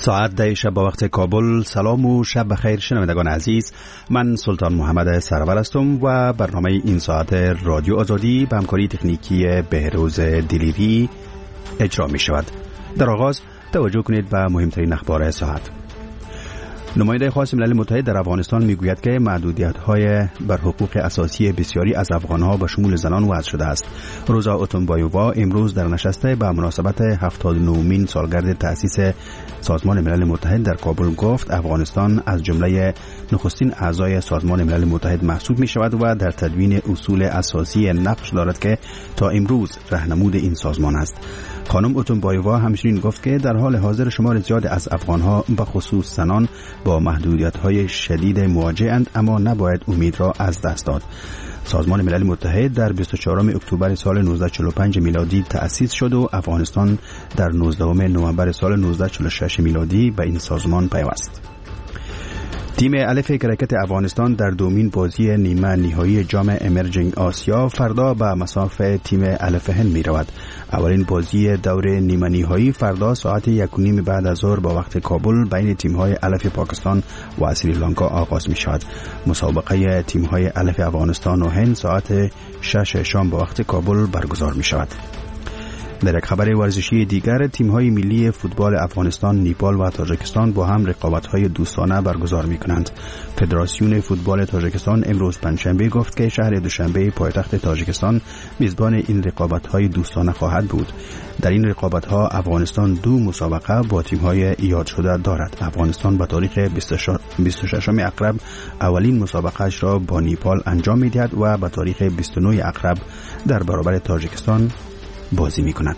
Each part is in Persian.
ساعت 10 شب با وقت کابل. سلام و شب بخیر شنوندگان عزیز، من سلطان محمد سرور هستم و برنامه این ساعت رادیو آزادی به همکاری تکنیکی بهروز دلیری اجرا می شود. در آغاز توجه کنید به مهمترین اخبار ساعت. نماینده خاص ملل متحد در افغانستان میگوید که محدودیت‌های بر حقوق اساسی بسیاری از افغان‌ها به شمول زنان وضع شده است. روزا اوتونبایووا امروز در نشست به مناسبت 79مین سالگرد تأسیس سازمان ملل متحد در کابل گفت افغانستان از جمله نخستین اعضای سازمان ملل متحد محسوب می‌شود و در تدوین اصول اساسی نقش دارد که تا امروز راهنمود این سازمان است. خانم اوتونبایووا همچنین گفت که در حال حاضر شمار زیاد از افغان‌ها به خصوص زنان با محدودیت‌های شدید مواجه‌اند، اما نباید امید را از دست داد. سازمان ملل متحد در 24 اکتبر سال 1945 میلادی تأسیس شد و افغانستان در 19 نوامبر سال 1946 میلادی به این سازمان پیوست. تیم الف کرکت افغانستان در دومین بازی نیمه نهایی جام امرجینگ آسیا فردا به مصاف تیم الف هند می رود. اولین بازی دور نیمه نهایی فردا ساعت 1:30 بعد از ظهر با وقت کابل بین تیم های الف پاکستان و سریلانکا آغاز می شود. مسابقه تیم های الف افغانستان و هند ساعت 6 شام با وقت کابل برگزار می شود. در یک خبر ورزشی دیگر، تیم‌های ملی فوتبال افغانستان، نیپال و تاجیکستان با هم رقابت‌های دوستانه برگزار می‌کنند. فدراسیون فوتبال تاجیکستان امروز پنجشنبه گفت که شهر دوشنبه پایتخت تاجیکستان میزبان این رقابت‌های دوستانه خواهد بود. در این رقابت‌ها افغانستان 2 مسابقه با تیم‌های یاد شده دارد. افغانستان به تاریخ 26 اکتبر اولین مسابقه‌اش را با نیپال انجام می‌دهد و به تاریخ 29 اکتبر در برابر تاجیکستان بازی می کند.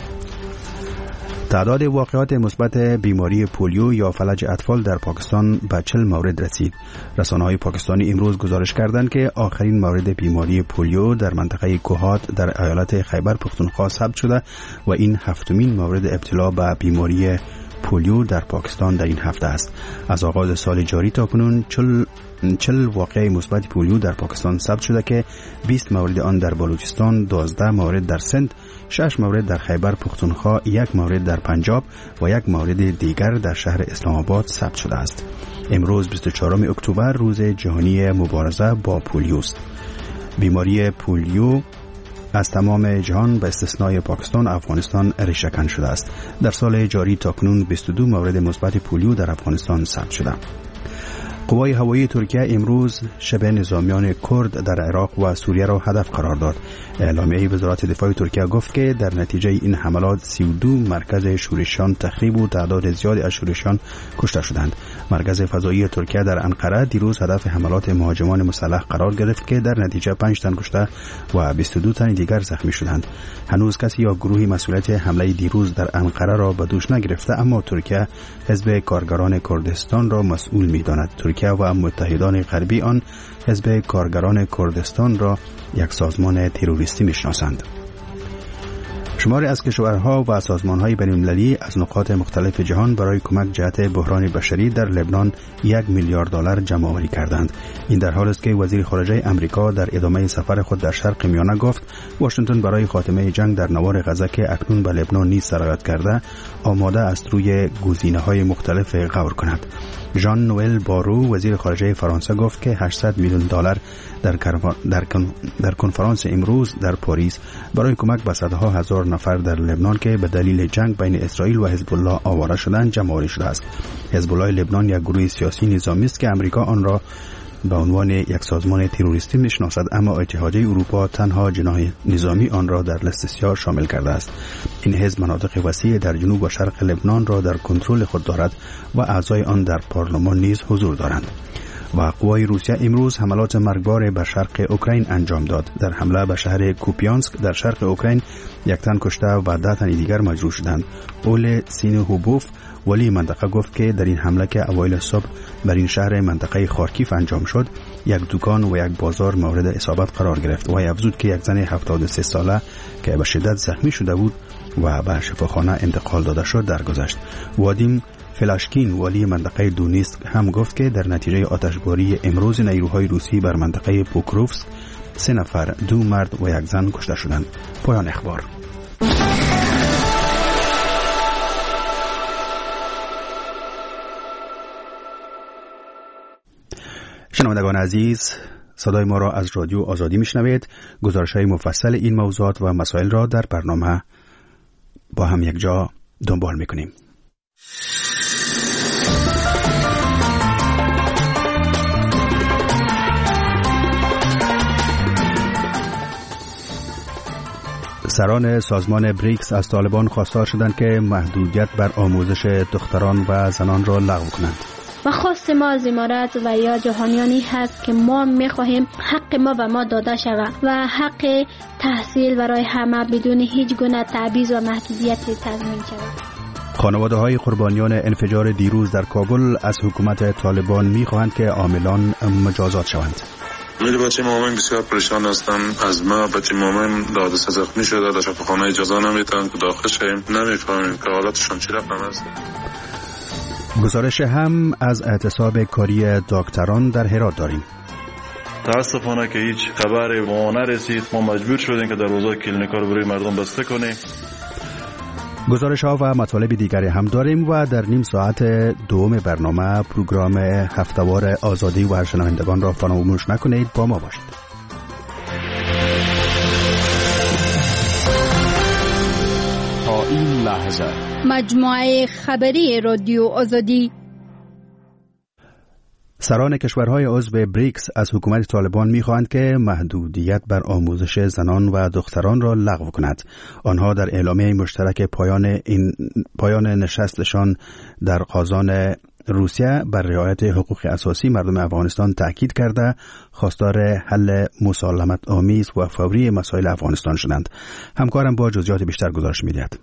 تعداد واقعات مثبت بیماری پولیو یا فلج اطفال در پاکستان به 40 مورد رسید. رسانه‌های پاکستانی امروز گزارش کردند که آخرین مورد بیماری پولیو در منطقه کوهات در ایالت خیبر پختونخوا ثبت شده و این 7مین مورد ابتلا به بیماری پولیو در پاکستان در این هفته است. از آغاز سال جاری تا کنون 40 واقعه مثبت پولیو در پاکستان ثبت شده که 20 مورد آن در بلوچستان، 12 مورد در سند، 6 مورد در خیبر پختونخوا، 1 مورد در پنجاب و 1 مورد دیگر در شهر اسلام آباد ثبت شده است. امروز 24 اکتبر روز جهانی مبارزه با پولیو است. بیماری پولیو از تمام جهان به استثنای پاکستان و افغانستان ریشه‌کن شده است. در سال جاری تاکنون 22 مورد مثبت پولیو در افغانستان ثبت شده. قوای هوایی ترکیه امروز شبه نظامیان کرد در عراق و سوریه را هدف قرار داد. اعلامیه وزارت دفاع ترکیه گفت که در نتیجه این حملات 32 مرکز شورشیان تخریب و تعداد زیادی از شورشیان کشته شدند. مرکز فضایی ترکیه در انقره دیروز هدف حملات مهاجمان مسلح قرار گرفت که در نتیجه 5 تن کشته و 22 تن دیگر زخمی شدند. هنوز کسی یا گروهی مسئولیت حمله دیروز در انقره را به دوش نگرفته، اما ترکیه حزب کارگران کردستان را مسئول می‌داند. ترکیه و متحدان غربی آن حزب کارگران کردستان را یک سازمان تروریستی می‌شناسند. شماری از کشورها و سازمان‌های بین‌المللی از نقاط مختلف جهان برای کمک جهت بحران بشری در لبنان 1 میلیارد دلار جمع‌آوری کردند. این در حالی است که وزیر خارجه آمریکا در ادامه سفر خود در شرق میانه گفت واشنگتن برای خاتمه جنگ در نوار غزه که اکنون به لبنان نیز سرایت کرده آماده است روی گزینه‌های مختلف غور کند. ژان نوئل بارو وزیر خارجه فرانسه گفت که 800 میلیون دلار در کنفرانس امروز در پاریس برای کمک به صدها هزار نفر در لبنان که به دلیل جنگ بین اسرائیل و حزب الله آواره شدند جمع‌آوری شده است. حزب الله لبنان یک گروه سیاسی نظامی است که آمریکا آن را به عنوان یک سازمان تروریستی میشناسد، اما اتحادیه اروپا تنها جناح نظامی آن را در لیست سیاه شامل کرده است. این حزب مناطق وسیع در جنوب و شرق لبنان را در کنترل خود دارد و اعضای آن در پارلمان نیز حضور دارند. و قوای روسیه امروز حملات مرگبار به شرق اوکراین انجام داد. در حمله به شهر کوپیانسک در شرق اوکراین 1 تن کشته و 10 تن دیگر مجروح شدند. اول سینوهوبوف ولی منطقه گفت که در این حمله که اوایل صبح بر این شهر منطقه خارکیف انجام شد، 1 دکان و 1 بازار مورد اصابت قرار گرفت و افزود که 1 زن 73 ساله که به شدت زخمی شده بود و به شفاخانه انتقال داده شد درگذشت. وادیم فلاشکین والی منطقه دونیتسک هم گفت که در نتیجه آتشباری امروز نیروهای روسی بر منطقه پوکروفسک 3 نفر 2 مرد و 1 زن کشته شدند. پایان اخبار. شنوندگان عزیز، صدای ما را از رادیو آزادی میشنوید. گزارش‌های مفصل این موضوعات و مسائل را در برنامه با هم یک جا دنبال میکنیم. سران سازمان بریکس از طالبان خواستار شدند که محدودیت بر آموزش دختران و زنان را لغو کنند. و خواست ما از امارات و یا جهانیانی هست که ما میخواهیم حق ما به ما داده شود و حق تحصیل برای همه بدون هیچ گونه تبعیض و محدودیتی تضمین شود. خانواده های قربانیان انفجار دیروز در کابل از حکومت طالبان میخواهند که عاملان مجازات شوند. میل بچه مامن بسیار پریشان هستم. از ما بچه مامن حادثه زخمی شده، در شفاخانه اجازه نمیدن که داخل شیم. نمیفهمیم که حالتشون چی رقم است. گزارش هم از اعتصاب کاری دکتران در هرات داریم. تاسفانه که هیچ خبری به ما نرسید، ما مجبور شدیم که دروازه کلینیکا رو برای مردم بسته کنیم. گزارش ها و مطالب دیگری هم داریم و در نیم ساعت دوم برنامه پروگرام هفته‌وار آزادی و شنوندگان را فراموش نکنید. با ما باشید. تا این لحظه مجموعه خبری رادیو آزادی. سران کشورهای عضو بریکس از حکومت طالبان می‌خواهند که محدودیت بر آموزش زنان و دختران را لغو کند. آنها در اعلامیه مشترک پایان نشستشان در قازان روسیه بر رعایت حقوق اساسی مردم افغانستان تاکید کرده خواستار حل مسالمت آمیز و فوری مسائل افغانستان شدند. همکارم با جزئیات بیشتر گزارش می‌دهد.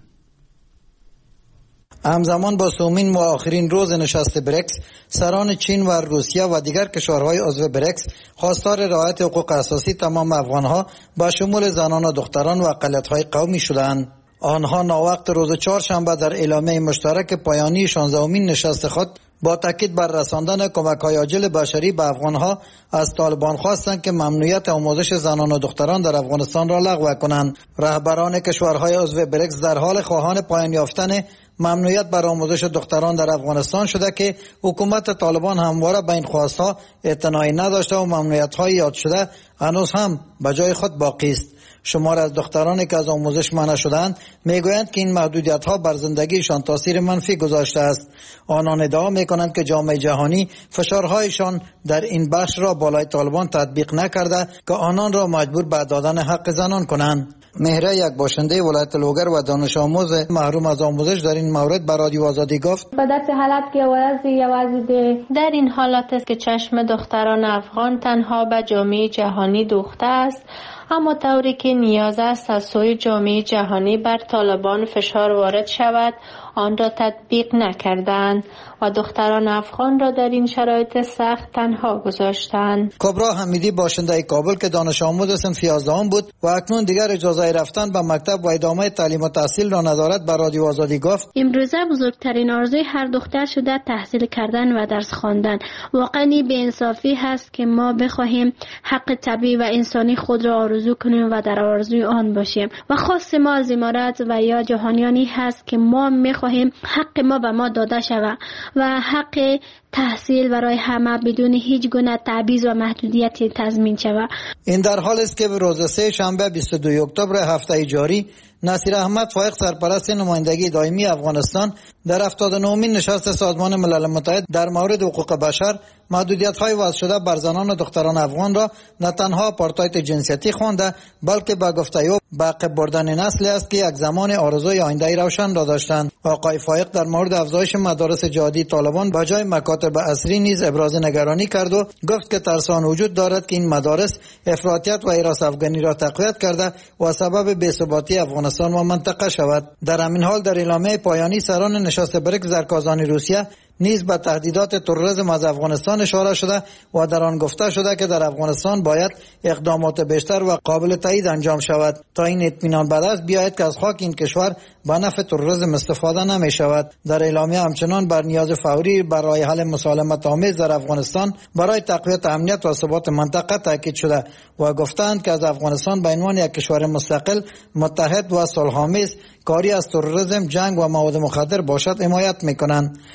همزمان با سومین و آخرین روز نشست بریکس، سران چین و روسیه و دیگر کشورهای عضو بریکس خواستار رعایت حقوق اساسی تمام افغانها با شمول زنان و دختران و اقلیت‌های قومی شدند. آنها ناوقت روز چهارشنبه در اعلامیه مشترک پایانی 16مین نشست خود با تاکید بر رساندن کمک‌های عاجل بشری به افغانها از طالبان خواستند که ممنوعیت آموزش زنان و دختران در افغانستان را لغو کنند. رهبران کشورهای عضو بریکس در حال خواهان پایان یافتن ممنوعیت بر آموزش دختران در افغانستان شده که حکومت طالبان همواره به این خواستها اعتنایی نداشته و ممنوعیت‌های یاد شده هنوز هم به جای خود باقی است. شمار از دخترانی که از آموزش منع شدند میگویند که این محدودیت‌ها بر زندگیشان تاثیر منفی گذاشته است. آنان ادعا میکنند که جامعه جهانی فشارهایشان در این بخش را بالای طالبان تطبیق نکرده که آنان را مجبور به دادن حق زنان کنند. مهره، یک باشنده ولایت لوگر و دانش آموز محروم از آموزش، در این مورد به رادیو آزادی گفت: در این حالت است که چشم دختران افغان تنها به جامعه جهانی دوخته است، اما طوری که نیاز است از سوی جامعه جهانی بر طالبان فشار وارد شود آن را تطبیق نکردند و دختران افغان را در این شرایط سخت تنها گذاشتند. کبرا حمیدی، باشنده کابل که دانش آموز صنف 11 بود و اکنون دیگر اجازه رفتن به مکتب و ادامه تعلیم و تحصیل را ندارد، به رادیو آزادی گفت: امروزه بزرگترین آرزوی هر دختر شده تحصیل کردن و درس خواندن. واقعا بی‌انصافی هست که ما بخواهیم حق طبیعی و انسانی خود را آرزو کنیم و در آرزوی آن باشیم. و خواست ما از امارات و یا جهانیانی هست که ما میخواهیم حق ما به ما داده شود و حق تحصیل برای همه بدون هیچ گونه تبعیض و محدودیتی تضمین شود. این در حال است که روز سه شنبه 22 اکتبر هفته جاری نصیر احمد فائق، سرپرست نمایندگی دائمی افغانستان، در 79مین نشست سازمان ملل متحد در مورد حقوق بشر محدودیت‌های وضع شده بر زنان و دختران افغان را نه تنها آپارتاید جنسیتی خوانده، بلکه به گفته او به عقب بردن نسلی است که یک زمان آرزوی آینده روشن را داشتند. آقای فائق در مورد افزایش مدارس جهادی طالبان به جای مکاتب عصری نیز ابراز نگرانی کرد و گفت که ترس آن وجود دارد که این مدارس افراطیت و هراس افغانی را تقویت کرده و سبب بی‌ثباتی افغانستان و منطقه شود. در همین حال در اعلامیه پایانی سران نشست بریکس در کازان روسیه نیز به تهدیدات تروریسم از افغانستان اشاره شده و در آن گفته شده که در افغانستان باید اقدامات بیشتر و قابل تایید انجام شود تا این اطمینان به دست بیاید که از خاک این کشور به نفع تروریسم استفاده نمی شود. در اعلامیه همچنان بر نیاز فوری برای حل مسالمت آمیز در افغانستان برای تقویت امنیت و ثبات منطقه تاکید شده و گفتند که از افغانستان به عنوان یک کشور مستقل، متحد و صلح‌آمیز کاری از تروریسم، جنگ و مواد مخدر باشد حمایت می‌کنند.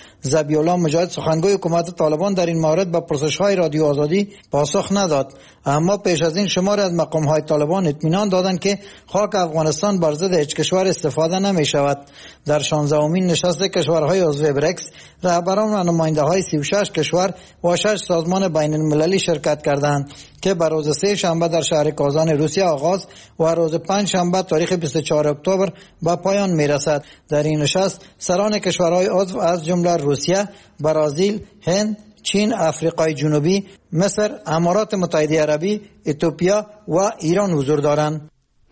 ذبیح‌الله مجاهد سخنگوی حکومت طالبان در این مورد به پرسش‌های رادیو آزادی پاسخ نداد. اما پیش از این شماری از مقام‌های طالبان اطمینان دادند که خاک افغانستان بر ضد هیچ کشور استفاده نمی‌شود. در 16مین نشست کشورهای عضو بریکس رهبران و نماینده‌های 36 کشور و 6 سازمان بین‌المللی شرکت کردند که بر روز 3 شنبه در شهر کازان روسیه آغاز و روز 5 شنبه تاریخ 24 اکتبر به پایان می‌رسد. در این نشست سران کشورهای عضو از جمله روسیه، برزیل، هند، چین، آفریقای جنوبی، مصر، امارات متحده عربی، اتیوپیا و ایران حضور دارند.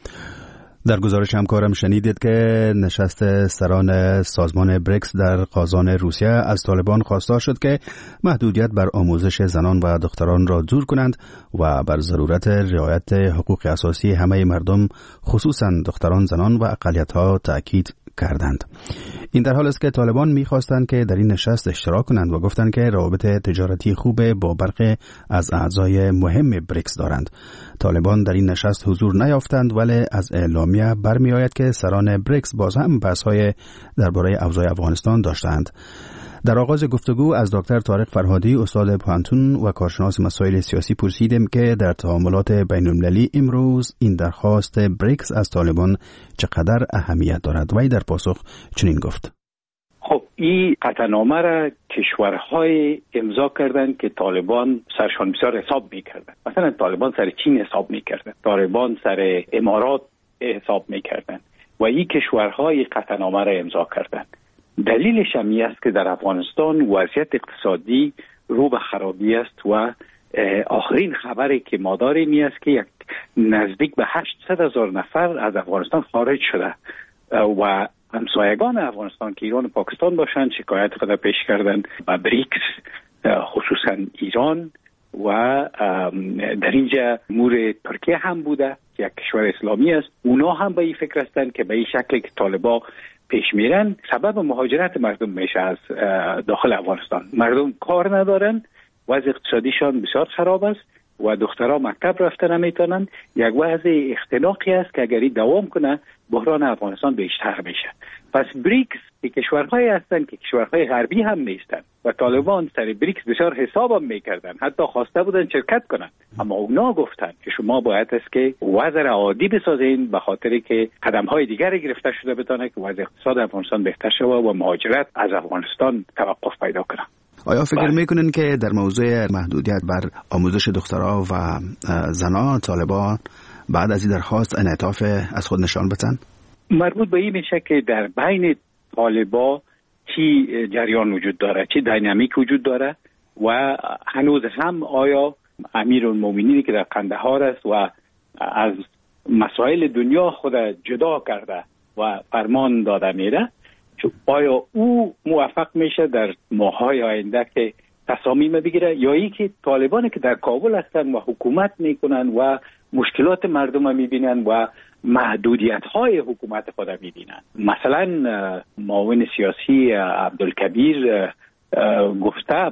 در گزارش همکارم شنیدید که نشست سران سازمان بریکس در قازان روسیه از طالبان خواستار شد که محدودیت بر آموزش زنان و دختران را دور کنند و بر ضرورت رعایت حقوق اساسی همه مردم خصوصا دختران، زنان و اقلیت‌ها تأکید کردند. این در حال است که طالبان می‌خواستند که در این نشست اشتراک کنند و گفتند که روابط تجارتی خوب با برخی از اعضای مهم بریکس دارند. طالبان در این نشست حضور نیافتند، ولی از اعلامیه برمی‌آید که سران بریکس باز هم بحث‌های درباره اوضاع افغانستان داشتند. در آغاز گفتگو از دکتر طارق فرهادی استاد پوهنتون و کارشناس مسائل سیاسی پرسیدیم که در تعاملات بین‌المللی امروز این درخواست بریکس از طالبان چقدر اهمیت دارد. وی در پاسخ چنین گفت: خب این قطعنامه را کشورهای امضا کردند که طالبان سرشان بسیار حساب میکردند. مثلا طالبان سر چین حساب میکردند، طالبان سر امارات حساب میکردند و این کشورهای قطعنامه را امضا کردند. دلیلش هم است که در افغانستان وضعیت اقتصادی رو به خرابی است و آخرین خبری که ما داریم این است که یک نزدیک به 800,000 نفر از افغانستان خارج شده و همسایگان افغانستان که ایران و پاکستان باشند شکایت خود پیش کردند به بریکس، خصوصا ایران و در اینجا امور ترکیه هم بوده که یک کشور اسلامی است. اونا هم به این فکر هستند که به این شکلی که طالبان پیش میرن سبب مهاجرت مردم میشه از داخل افغانستان. مردم کار ندارن، وضع اقتصادیشان بسیار خراب است و دخترها مکتب رفته نمیتونن. یک وضع اختناقی است که اگر دوام کنه بحران افغانستان بیشتر میشه. پس بریکس که کشورهایی هستند که کشورهای غربی هم نیستند و طالبان سر بریکس بسیار حساب هم میکردن، حتی خواسته بودن شرکت کنند، اما اونا گفتن که شما باید است که وضع را عادی بسازین به خاطر که قدم‌های دیگری گرفته شده بتونه که وضع اقتصاد افغانستان بهتر شود و مهاجرت از افغانستان توقف پیدا کنه. آیا فکر میکنین که در موضوع محدودیت بر آموزش دخترها و زنان طالبان بعد از این درخواست انعطاف از خود نشان بدن؟ مربوط به این میشه که در بین طالبان چی جریان وجود داره، چی دینامیک وجود داره و هنوز هم آیا امیرالمومنینی که در قندهار است و از مسائل دنیا خود جدا کرده و فرمان داده میره، آیا او موفق میشه در ماه‌های آینده که تصامیم بگیره یا ای که طالبانی که در کابل هستن و حکومت میکنن و مشکلات مردم رو میبینن و محدودیت‌های حکومت خود میبینن. مثلا معاون سیاسی عبدالکبیر گفته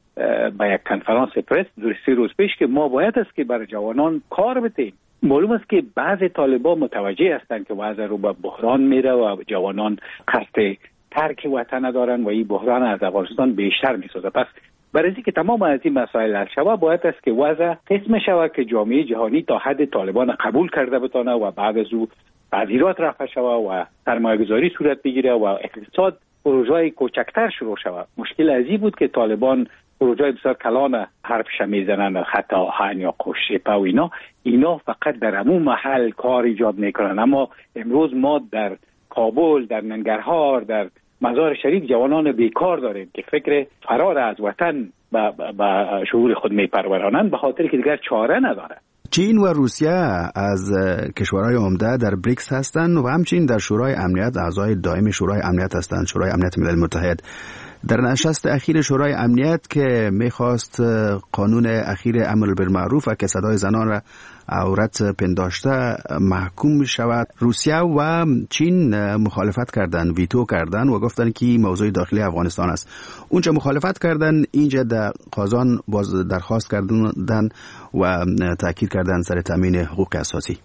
به یک کنفرانس پرس 3 روز پیش که ما باید است که برای جوانان کار بتیم. معلوم است که بعضی طالبان متوجه هستند که وضع رو به بحران میره و جوانان قصد ترک وطن دارن و این بحران از افغانستان بیشتر میسازه. پس برای اینکه تمام از این مسائل حل شود باید است که وضع قسم شود که جامعه جهانی تا حد طالبان قبول کرده بتونه و بعد از او تعذیرات رفع شود و سرمایه‌گذاری صورت بگیره و اقتصاد پروژه‌های کوچکتر شروع شود. مشکل از این بود که طالبان پروژه‌های بسیار کلان حرفش میزنن، خط آهن یا قشقیپه و اینا فقط در همون محل کار ایجاد میکنن. اما امروز ما در کابل، در ننگرهار، در مزار شریف جوانان بیکار داریم که فکر فرار از وطن به شعور خود میپرورانند به خاطر که دیگر چاره نداره. چین و روسیه از کشورهای عمده در بریکس هستند و همچنین در شورای امنیت اعضای دائم شورای امنیت هستند، شورای امنیت ملل متحد. در نشست اخیر شورای امنیت که میخواست قانون اخیر امر بالمعروف و که صدای زنان را عورت پنداشته محکوم شود، روسیه و چین مخالفت کردن، ویتو کردن و گفتن که موضوع داخلی افغانستان است. اونجا مخالفت کردن، اینجا در قازان باز درخواست کردن و تاکید کردن سر تامین حقوق اساسی.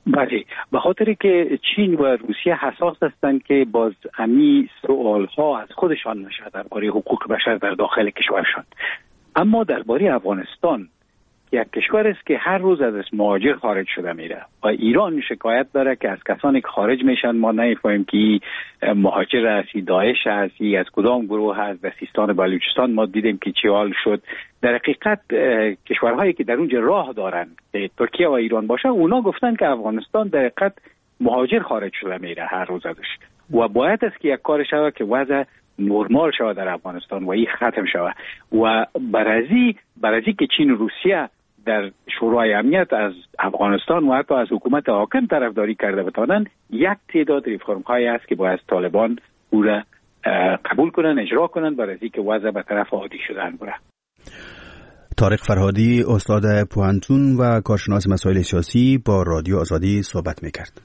بله، به خاطر که چین و روسیه حساس هستند که باز امی سوالها از خودشان نشه درباره حقوق بشر در داخل کشورشان. اما درباره افغانستان یک کشور است که هر روز از مهاجر خارج شده میره و ایران شکایت داره که از کسانی که خارج میشن ما نمیفهمیم که مهاجر هستی، داعش هستی، از کدام گروه هست. در سیستان بلوچستان ما دیدیم که چه حال شد. در حقیقت کشورهایی که در اونجا راه دارن ترکیه و ایران باشه، اونا گفتن که افغانستان در حقیقت مهاجر خارج شده میره هر روز ازش و باید است که یک کار شوه که وضع نرمال شوه در افغانستان و این ختم شوه. و برازی که چین و روسیه در شورای امنیت از افغانستان و حتی از حکومت حاکم طرفداری کرده بتانن، یک تعداد ریفرم‌هایی است که باید طالبان او را قبول کنن، اجرا کنن برای که وضع به طرف عادی شدن بره. طارق فرهادی، استاد پوهنتون و کارشناس مسائل سیاسی، با رادیو آزادی صحبت میکرد.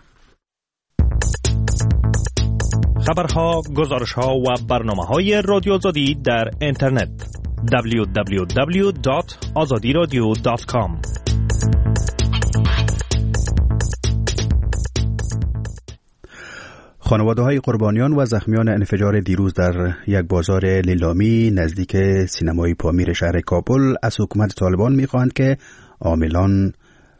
خبرها، گزارشها و برنامه‌های رادیو آزادی در اینترنت www.azadiradio.com. خانواده‌های قربانیان و زخمیان انفجار دیروز در یک بازار لیلامی نزدیک سینمای پامیر شهر کابل از حکومت طالبان می‌خواهند که عاملان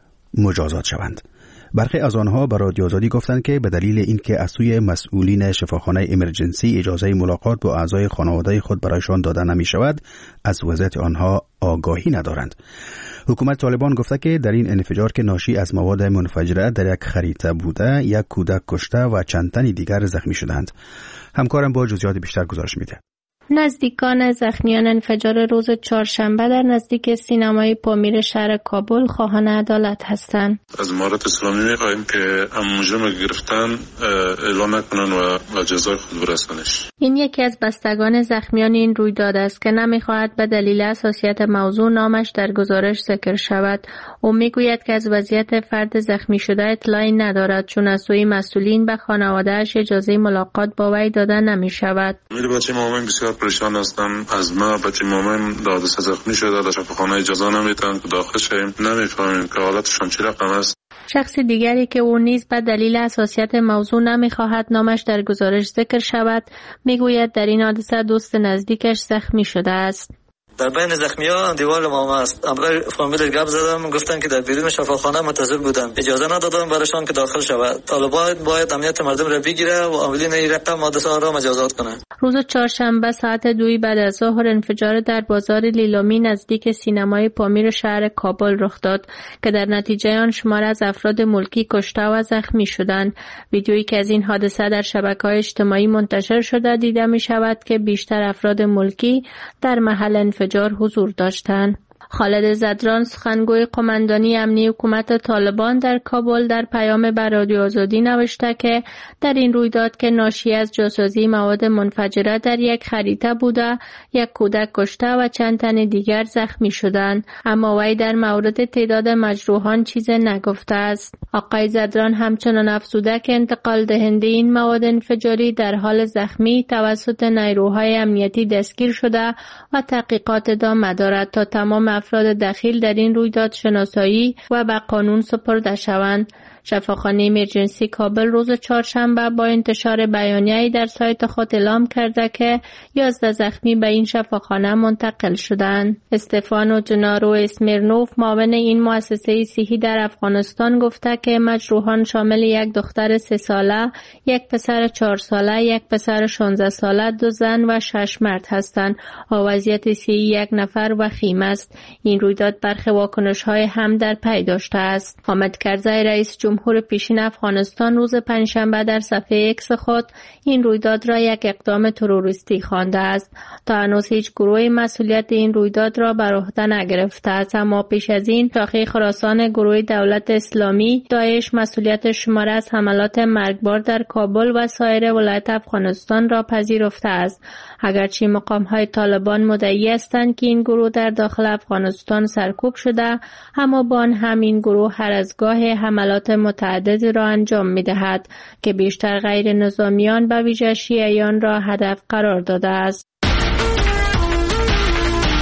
مجازات شوند. برخی از آنها به رادیو آزادی گفتند که به دلیل اینکه از سوی مسئولین شفاخانه امرجنسی اجازه ملاقات با اعضای خانواده خود برایشان داده نمی شود، از وضعیت آنها آگاهی ندارند. حکومت طالبان گفته که در این انفجار که ناشی از مواد منفجره در یک خریطه بوده، یک کودک کشته و چند تن دیگر زخمی شدند. همکارم با جزئیات بیشتر گزارش میده. نزدیکان زخمیان انفجار روز چهارشنبه در نزدیک سینمای پامیر شهر کابل خواهان عدالت هستند. از امارت اسلامی می‌خواهیم که مجرم گرفتن اعلام نکنن و جزای خود برسانش. این یکی از بستگان زخمیان این رویداد است که نمی‌خواهد به دلیل حساسیت موضوع نامش در گزارش ذکر شود. او میگوید که از وضعیت فرد زخمی شده اطلاعی ندارد، چون از سوی مسئولین به خانواده‌اش اجازه ملاقات با وی داده نمی‌شود. بچه مامن بسیار پریشان هستم. از ما بچه مامن دادرس زخمی شده، در شفاخانه اجازه نمیدن که داخل شیم. نمیفهمیم که حالتشان چه رقم است. شخص دیگری که او نیز به دلیل حساسیت موضوع نمیخواهد نامش در گزارش ذکر شود، میگوید در این حادثه دوست نزدیکش زخمی شده است. در بین زخمی‌ها دیوال ماما است. اول فامیل گپ زدم، گفتن که در بیرون شفاخانه منتظر بودن، اجازه ندادن برایشان که داخل شود. طالبان باید امنیت مردم را بگیره و عاملین این رقم حادثه را مجازات کنه. روز چهارشنبه ساعت 2 بعد از ظهر انفجار در بازار لیلامی نزدیک سینمای پامیر شهر کابل رخ داد که در نتیجه آن شمار از افراد ملکی کشته و زخمی شدند. ویدیویی که از این حادثه در شبکه‌های اجتماعی منتشر شده دیده می شود که بیشتر افراد ملکی در محل انفجار حضور داشتند. خالد زدران، سخنگوی قماندانی امنی حکومت طالبان در کابل، در پیام به رادیو آزادی نوشته که در این رویداد که ناشی از جاسازی مواد منفجره در یک خریطه بوده، یک کودک کشته و چند تن دیگر زخمی شدند، اما وی در مورد تعداد مجروحان چیز نگفته است. آقای زدران همچنان افزوده که انتقال دهنده این مواد انفجاری در حال زخمی توسط نیروهای امنیتی دستگیر شده و تحقیقات ادامه دارد تا تمام افراد دخیل در این رویداد شناسایی و به قانون سپرده شوند. شفاخانه امرجنسی کابل روز چهارشنبه با انتشار بیانیه‌ای در سایت خود اعلام کرده که 11 زخمی به این شفاخانه منتقل شدند. استفانو جنارو اسمیرنوف، معاون این مؤسسه صحی در افغانستان، گفته که مجروحان شامل یک دختر 3 ساله، یک پسر 4 ساله، یک پسر 16 ساله، 2 زن و 6 مرد هستند و وضعیت صحی یک نفر وخیم است. این رویداد برخی واکنش‌های هم در پی داشته است. حامد کرزی، رئیس جمهور پیشین افغانستان، روز پنجشنبه در صفحه اکس خود این رویداد را یک اقدام تروریستی خوانده است. تا هنوز هیچ گروهی مسئولیت این رویداد را بر عهده نگرفته است، اما پیش از این شاخه خراسان گروه دولت اسلامی داعش مسئولیت شمار از حملات مرگبار در کابل و سایر ولایت افغانستان را پذیرفته است. اگرچه مقام‌های طالبان مدعی هستند که این گروه در داخل افغانستان سرکوب شده، اما با آن هم این گروه هر از گاه حملات متعددی را انجام می‌دهد که بیشتر غیر نظامیان و ویژه شیعیان را هدف قرار داده است.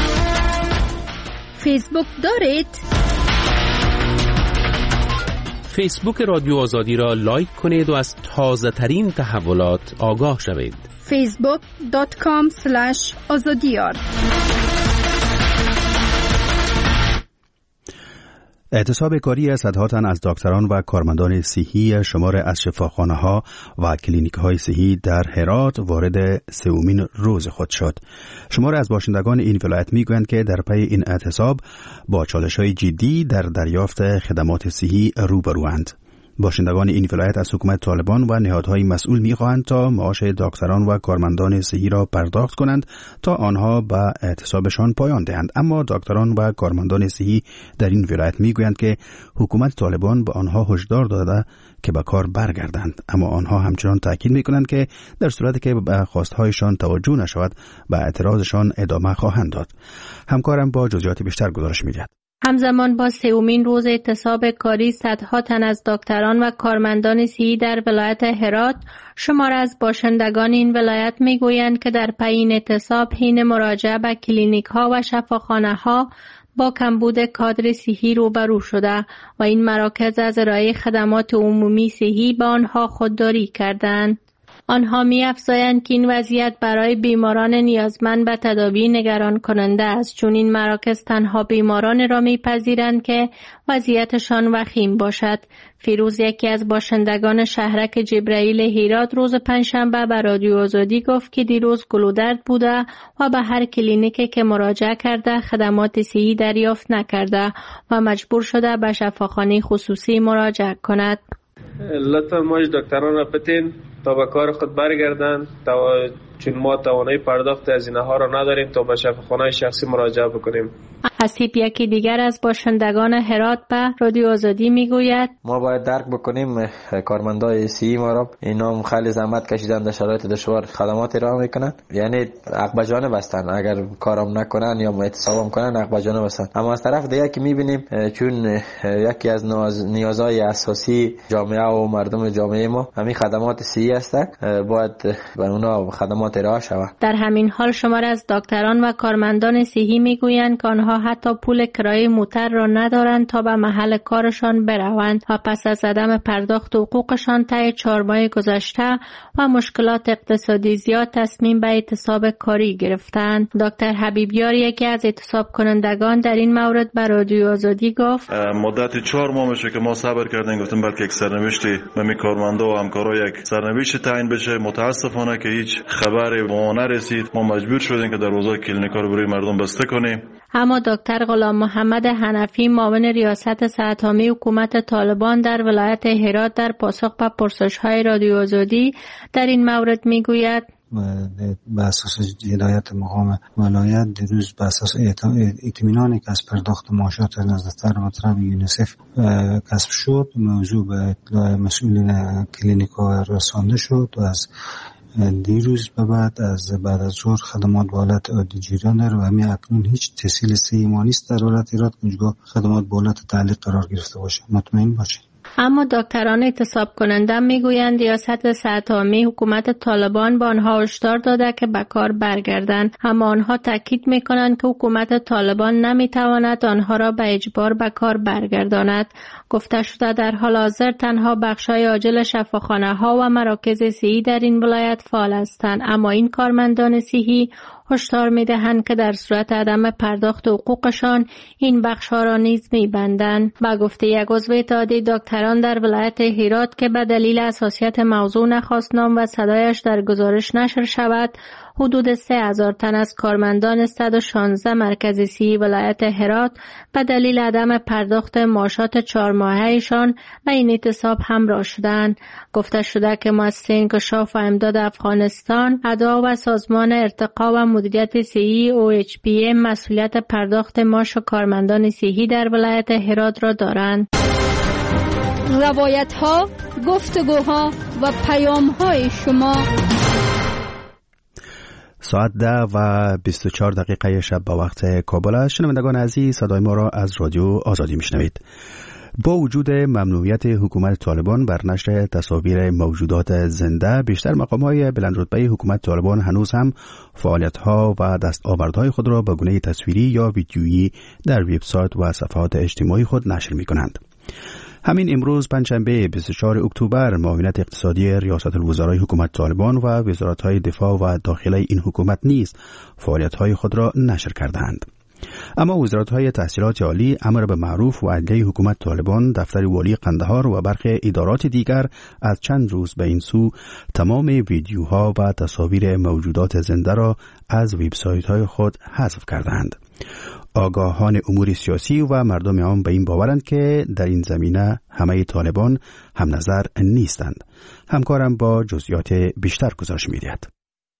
فیسبوک دارید؟ فیسبوک رادیو آزادی را لایک کنید و از تازه ترین تحولات آگاه شوید. facebook.com/azadiyar. اعتصاب کاری صدها تن از دکتران و کارمندان صحی شمار از شفاخانه‌ها و کلینیک‌های صحی در هرات وارد سومین روز خود شد. شمار از باشندگان این ولایت می‌گویند که در پی این اعتصاب با چالش‌های جدی در دریافت خدمات صحی روبروند. باشندگان این ولایت از حکومت طالبان و نهادهای مسئول می‌خواهند تا معاش دکتران و کارمندان صحی را پرداخت کنند تا آنها به اعتصابشان پایان دهند. اما دکتران و کارمندان صحی در این ولایت می‌گویند که حکومت طالبان به آنها هشدار داده که به کار برگردند، اما آنها همچنان تاکید می‌کنند که در صورتی که به خواست‌هایشان توجه نشود به اعتراضشان ادامه خواهند داد. همکارم با جزئیات بیشتر گزارش می‌دهد. همزمان با سومین روز اعتصاب کاری صدها تن از دکتران و کارمندان صحی در ولایت هرات، شمار از باشندگان این ولایت میگویند که در پی این اعتصاب حین مراجعه به کلینیک‌ها و شفاخانه‌ها با کمبود کادر صحی روبرو شده و این مراکز از ارائه خدمات عمومی صحی به آنها خودداری کردند. آنها می‌افزایند که این وضعیت برای بیماران نیازمند به تداوی نگران کننده است، چون این مراکز تنها بیماران را می‌پذیرند که وضعیتشان وخیم باشد. فیروز، یکی از باشندگان شهرک جبرائیل هرات، روز پنجشنبه به رادیو آزادی گفت که دیروز گلودرد بوده و به هر کلینیکی که مراجعه کرده خدمات صحی دریافت نکرده و مجبور شده به شفاخانه خصوصی مراجعه کند. لطفا ما دکتران را بتین تا به کار خود برگردند، چون ما توانایی پرداخت هزینه ها را نداریم تا به شفاخانه شخصی مراجعه بکنیم. حسیب، یکی دیگر از باشندگان هرات، به رادیو آزادی میگوید ما باید درک بکنیم کارمندای صحی ما را، اینا خیلی زحمت کشیدن، در شرایط دشوار خدمات ارائه میکنن، یعنی حق به جانب هستن، اگر کارم نکنن یا اعتصابم کنن حق به جانب هستن. اما از طرف دیگه که میبینیم چون یکی از نیازهای اساسی جامعه و مردم جامعه ما همین خدمات صحی هستند، باید به اونا خدمات ارائه شود. در همین حال شمار از دکتران و کارمندان صحی میگویند که آنها حتی پول کرایه موتر را ندارند تا به محل کارشان بروند و پس از عدم پرداخت حقوقشان طی 4 ماه گذشته و مشکلات اقتصادی زیاد تصمیم به اعتصاب کاری گرفتند. دکتر حبیبیار، یکی از اعتصاب کنندگان، در این مورد به رادیو آزادی گفت مدت 4 ماه میشه که ما صبر کردیم، گفتیم بلکه یک سرنوشتی به می کارمندا و همکارا یک سرنوشت تعیین بشه. متاسفانه که هیچ خبری به ما نرسید، ما مجبور شدیم که دروازه کلینیکا رو برای مردم بسته کنیم. اما دکتر غلام محمد حنفی، معاون ریاست صحت عامه حکومت طالبان در ولایت هرات، در پاسخ به پرسش‌های رادیو آزادی در این مورد میگوید به اساس هدایت مقام ولایت دیروز به اساس اطمینانی که از پرداخت معاشات نزدیکتر مطرح یونیسف کسب شد، موضوع به مسئولین کلینیکا رسانده شد و از دیروز به بعد از ظهر خدمات به حالت عادی جریان داره و همین اکنون هیچ تسهیل صحی ما نیست در ولایت هرات که اونجا خدمات به حالت تعلیق قرار گرفته باشه. مطمئن باشید. اما دکتران اعتصاب کننده میگویند ریاست صحت عامه حکومت طالبان به آنها هشدار داده که به کار برگردند، اما آنها تاکید میکنند که حکومت طالبان نمیتواند آنها را به اجبار به کار برگرداند. گفته شده در حال حاضر تنها بخش‌های عاجل شفاخانه‌ها و مراکز صحی در این ولایت فعال هستند، اما این کارمندان صحی هشدار می‌دهند که در صورت عدم پرداخت حقوقشان این بخش‌ها را نیز می‌بندند. با گفته یک عضو اتحادیه دکتران در ولایت هرات که به دلیل حساسیت موضوع نخواست نام و صدایش در گزارش نشر شود، حدود 3000 تن از کارمندان 116 مرکز صحی ولایت هرات به دلیل عدم پرداخت معاشات 4 ماهه‌شان به این اعتصاب همراه شدند. گفته شده که مؤسسه انکشاف و امداد افغانستان، ادا و سازمان ارتقا و مدیریت صحی OHPM مسئولیت پرداخت معاش کارمندان صحی در ولایت هرات را دارند. روایت‌ها، گفتگوها و پیام‌های شما. ساعت 10:24 شب با وقت کابل است. شنوندگان عزیز، صدای ما را از رادیو آزادی میشنوید. با وجود ممنوعیت حکومت طالبان بر نشر تصاویر موجودات زنده، بیشتر مقام‌های بلندرتبه حکومت طالبان هنوز هم فعالیت‌ها و دستاوردهای خود را به گونه تصویری یا ویدیویی در وبسایت و صفحات اجتماعی خود نشر می‌کنند. همین امروز پنجشنبه 24 اکتبر معاونت اقتصادی ریاست الوزرای حکومت طالبان و وزارت‌های دفاع و داخله این حکومت نیز فعالیت‌های خود را نشر کردند. اما وزارت‌های تحصیلات عالی، امر به معروف و عدلیه حکومت طالبان، دفتر والی قندهار و برخی ادارات دیگر از چند روز به این سو تمام ویدیوها و تصاویر موجودات زنده را از وبسایت‌های خود حذف کردند. آگاهان امور سیاسی و مردم عام به این باورند که در این زمینه همه طالبان هم نظر نیستند. همکارم با جزئیات بیشتر گزارش می‌دهد.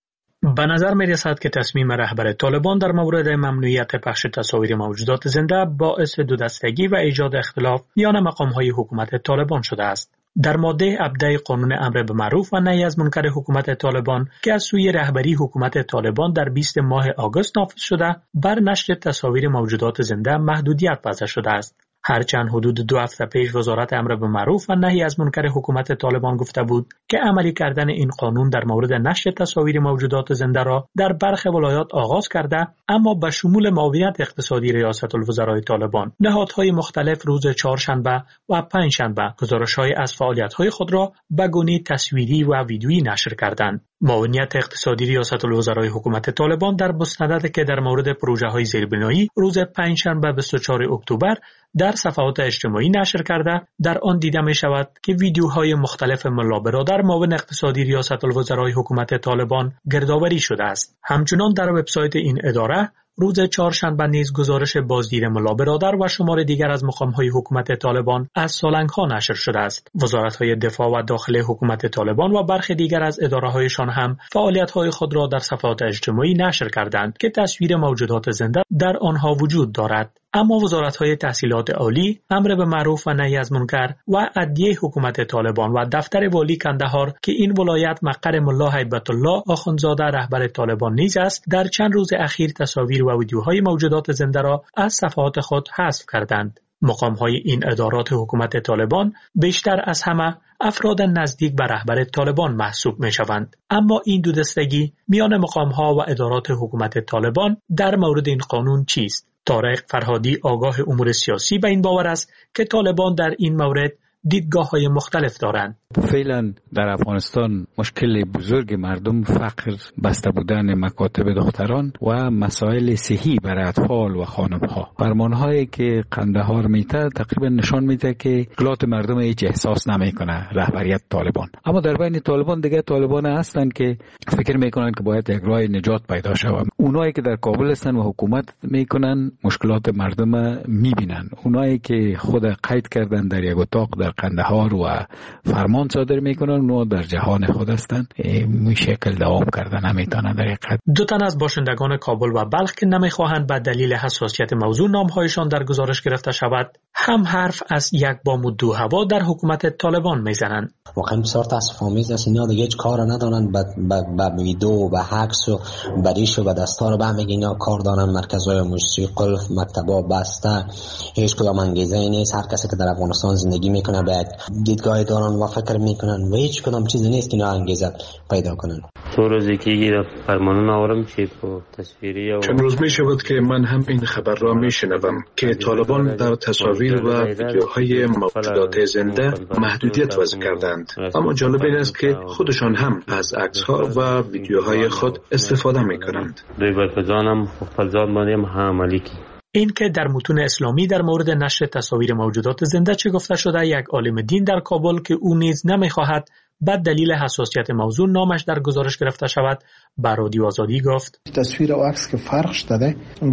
به نظر می رسد که تصمیم رهبر طالبان در مورد ممنوعیت پخش تصاویر موجودات زنده باعث دو دستگی و ایجاد اختلاف میان مقام‌های حکومت طالبان شده است. در ماده 17 قانون امر به معروف و نهی از منکر حکومت طالبان که از سوی رهبری حکومت طالبان در 20 ماه آگوست نافذ شده، بر نشر تصاویر موجودات زنده محدودیت وضع شده است. هرچند حدود 2 هفته پیش وزارت امر به معروف و نهی از منکر حکومت طالبان گفته بود که عملی کردن این قانون در مورد نشر تصاویر موجودات زنده را در برخی ولایات آغاز کرده، اما به شمول معاونت اقتصادی ریاست الوزرای طالبان، نهادهای مختلف روز چهارشنبه و پنجشنبه گزارش‌های از فعالیت‌های خود را به گونه تصویری و ویدیویی نشر کردند. معاونت اقتصادی ریاست الوزرای حکومت طالبان در مستندی که در مورد پروژه‌های زیربنایی روز پنجشنبه 24 اکتبر در صفحات اجتماعی نشر کرده، در آن دیده می شود که ویدیوهای مختلف ملا برادر معاون اقتصادی ریاست الوزرای حکومت طالبان گردآوری شده است. همچنان در وبسایت این اداره روز چهارشنبه نیز گزارش بازدید ملا برادر و شمار دیگر از مقام‌های حکومت طالبان از سالنگ‌ها نشر شده است. وزارت‌های دفاع و داخله حکومت طالبان و برخی دیگر از اداره‌هایشان هم فعالیت‌های خود را در صفحات اجتماعی نشر کردند که تصویر موجودات زنده در آنها وجود دارد. اما وزارت‌های تحصیلات عالی، امر به معروف و نهی از منکر و عدلیه حکومت طالبان و دفتر والی قندهار که این ولایت مقر ملا هیبت الله آخوندزاده رهبر طالبان نیز است، در چند روز اخیر تصاویر و ویدیوهای موجودات زنده را از صفحات خود حذف کردند. مقام‌های این ادارات حکومت طالبان بیشتر از همه افراد نزدیک به رهبر طالبان محسوب می‌شوند. اما این دو دستگی میان مقام‌ها و ادارات حکومت طالبان در مورد این قانون چیست؟ طارق فرهادی آگاه امور سیاسی به این باور است که طالبان در این مورد دیدگاه‌های مختلف دارند. فعلا در افغانستان مشکل بزرگ مردم فقر، بسته بودن مکاتب دختران و مسائل صحی برای اطفال و خانم‌ها. فرمان‌هایی که قندهار میته تقریبا نشان میده که اطلاعات مردم هیچ احساس نمیکنه رهبریت طالبان. اما در بین طالبان دیگه طالبان هستند که فکر میکنن که باید یک راه نجات پیدا شود. اونایی که در کابل هستن و حکومت میکنن مشکلات مردم میبینن. اونایی که خود قید کردن در یک اتاق در قندهار و فرمان صادر میکنن، اونها در جهان خود هستند. این شکل دوام کردن نمیتونه در حقیقت. دو تن از باشندگان کابل و بلخ که نمیخواهند به دلیل حساسیت موضوع نامهایشان در گزارش گرفته شود، هم حرف از یک بام و دو هوا در حکومت طالبان میزنند. واقعا بسیار تاسف‌آمیز است. اینا دیگه هیچ کار ندارن، به ویدیو و عکس و بریش و به دستار به همه اینا کار دارن. مرکزهای موسیقی قلف، مکتبا بسته، هیچ کدام انگیزه نیست. هر کسی که در افغانستان زندگی میکنه به دیدگاه دارن و فکر میکنن و هیچ کدام چیزی نیست که اینا انگیزه پیدا کنن. تو روزی که گیره فرمانون آورم چی با تصویری چند روز می شود که من هم این خبر را می شنوم که طالبان در تصاویر و ویدیوهای موجودات زنده محدودیت وضع کردند. اما جالب این است که خودشان هم از عکس‌ها و ویدیوهای خود استفاده می کنند. دوی باید بزانم فضاد مانیم عملی کی. این که در متون اسلامی در مورد نشر تصاویر موجودات زنده چه گفته شده، یک عالم دین در کابل که او نیز نمی‌خواهد بعد دلیل حساسیت موضوع نامش در گزارش گرفته شود به رادیو آزادی گفت تصویر و عکس که فرق شده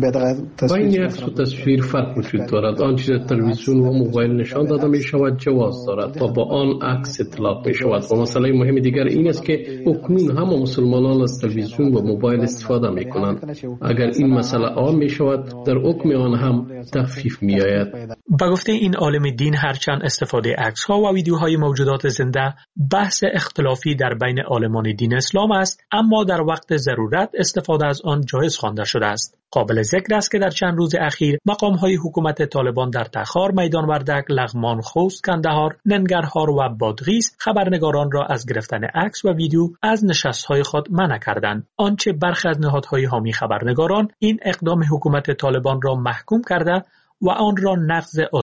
بین عکس و تصویر فرق وجود دارد. آنچه در تلویزیون و موبایل نشان داده می شود جواز دارد و با آن عکس اطلاق می شود. و مسئله مهم دیگر این است که اکنون همه مسلمانان از تلویزیون و موبایل استفاده می کنند. اگر این مسئله عام می شود در حکم آن هم تخفیف می آید. با گفته این عالم دین، هرچند استفاده عکس ها و ویدیوهای موجودات زنده بحث اختلافی در بین عالمان دین اسلام است، اما در وقت ضرورت استفاده از آن جایز خوانده شده است. قابل ذکر است که در چند روز اخیر مقام‌های حکومت طالبان در تخار، میدان وردک، لغمان، خوست، کندهار، ننگرهار و بادغیس خبرنگاران را از گرفتن عکس و ویدیو از نشست‌های خود منع کردند. آنچه برخی از نهادهای حامی خبرنگاران این اقدام حکومت طالبان را محکوم کرده و آن را نقض